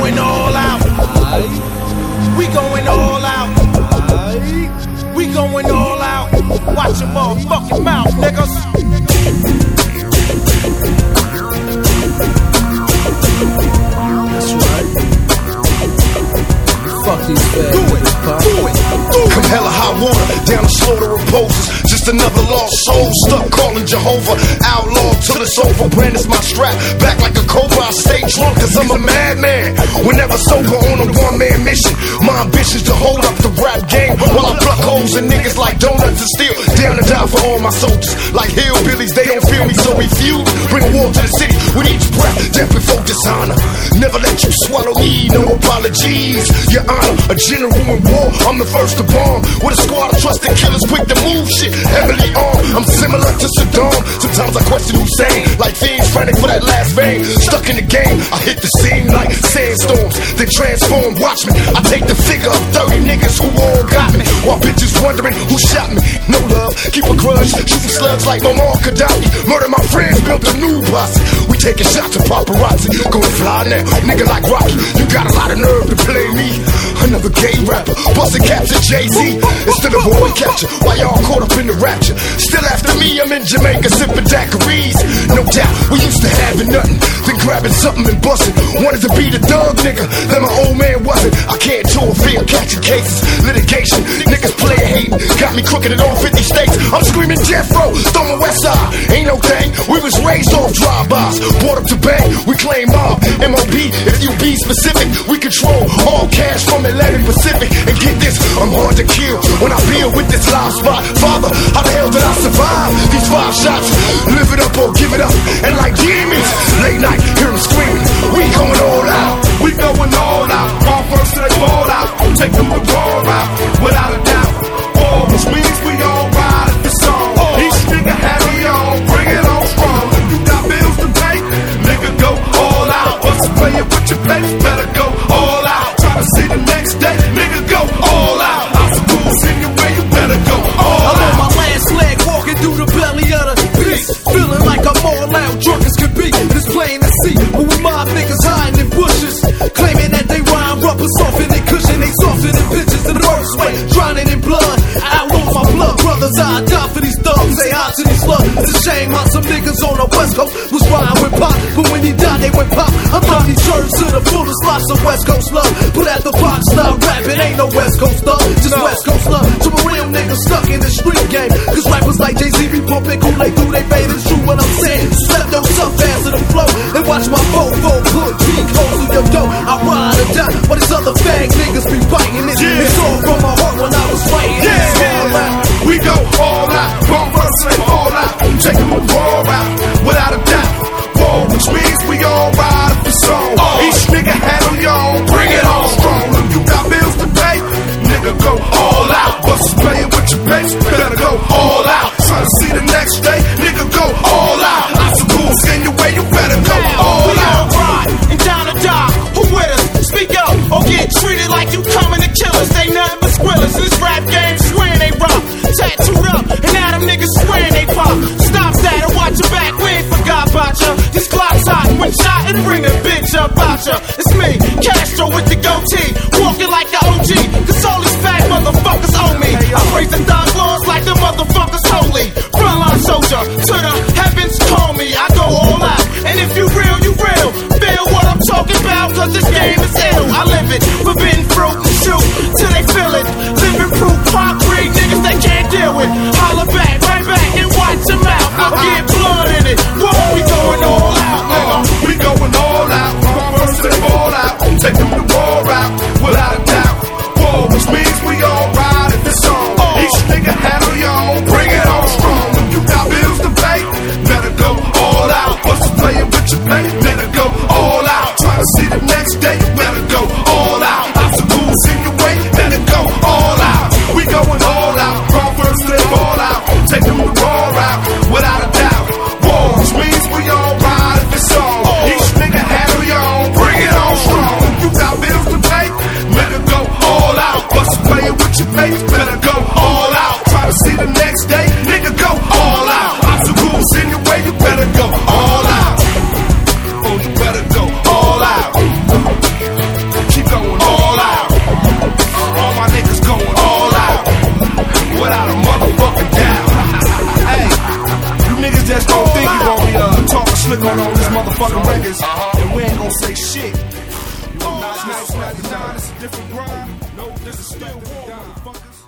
going all out. We going all out. We going all out. Watch your motherfucking mouth, niggas. That's right. Fuck these fat niggas, pop. Come hella high water, down the slaughter of poses. Just another lost soul, stuck calling Jehovah. Outlaw till it's over, brand is my strap. Back like a cobra, I stay drunk cause I'm a madman. Whenever sober on a one-man mission. My ambition's to hold up the rap game while I pluck holes in niggas like donuts and steel. Down to die for all my soldiers. Like hillbillies, they don't feel me, so refuse. Bring war to the city with each breath, death before dishonor. Never let you swallow me, no apologies. Your honor, a general in war, I'm the first to bomb. With a squad of trusted killers quick to move shit, heavily armed. I'm similar to Saddam. Sometimes I question Hussein, like fiends frantic for that last vein. Stuck in the game, I hit the scene like sandstorms. They transform, watch me. I take the figure of 30 niggas who all got me, while bitches wondering who shot me. No love, keep a grudge, shooting slugs like Muammar Gaddafi. Murder my friends, built a new posse. We taking shots of paparazzi, going fly now, nigga like Rocky. You got a lot of nerve to play me. Another gay rapper, bustin' caps at Jay-Z. Instead of boy capture, why y'all caught up in the rapture? Still after me, I'm in Jamaica sipping daiquiris. No doubt, we used to having nothing, then grabbing something and bustin'. Wanted to be the dog nigga, then my old man wasn't. I can't tour fear, catching cases, litigation. Niggas playin' hating, got me crooked in all 50 states. I'm screaming Jeff Rowe, throw my west side. Ain't no thing, we was raised off drive-bys. Brought up to bang, we claim mob. MOB, if you be specific, we control all cash from Atlantic Pacific. And get this, I'm hard to kill when I build with this live spot. Father, how the hell did I survive these 5 shots? Live it up or give it up. And like demons, late night, hear them screaming. We going all out. We going all out. All first to they ball out. Take them to war out, without a doubt. War, which means we all ride at the song. Each nigga have me on, bring it on strong. If you got bills to pay, nigga go all out. What's playing with your face? Better go all out. Try to see the next day, nigga go all out. I'm so cool, sing your way, you better go all out. I'm on my last leg, walking through the belly of the beast. Feeling like I'm all out, drunk as could be. It's plain to see, but with my niggas hiding in bushes, claiming that they rhyme rubber soften and cushion. They soften in bitches in the worst way, drowning in blood. Outlaw my blood brothers, I die for these thugs. Say hi to these slugs. It's a shame how some niggas on the West Coast was riding with Pop, but when he died, they went pop. I thought he served to the fullest, lots of West Coast love. But at the box, stop rapping, ain't no West Coast love, just West Coast love. To a real nigga stuck in the street game, cause rappers like Jay-Z be pumping Kool-Aid through they veins. It's true what I'm saying. Step those up fast to the flow and watch my fofo put big holes in your dough. I ride or die, but these other fag niggas be biting it. It's all from my heart when I was writing. All out. We go all out. Wrong verse and all out. Take them to war out, without a doubt. War, which means we all ride if it's on. Each nigga had on your own, bring it on strong. If you got bills to pay, nigga go all out. Bust playing with your base, better go all out. Try to see the next day, nigga go all out. I'm so cool, send your way, you better go all out. Ride and down to die, who with us? Speak up or get treated like you coming to kill us. They nothing but squillers, this rap game swearing they rock. Tattooed up, and now them niggas swearing they pop. Stop that and watch your back, we ain't forgot about ya. These clocks hot, when shot and bring a bitch up out ya. It's me, Castro with the goatee, walking like the OG, cause all these fat motherfuckers owe me. I praise the thug laws like the motherfuckers holy. Frontline soldier, Dice 99, it's a different grind. No, this is still war, motherfuckers.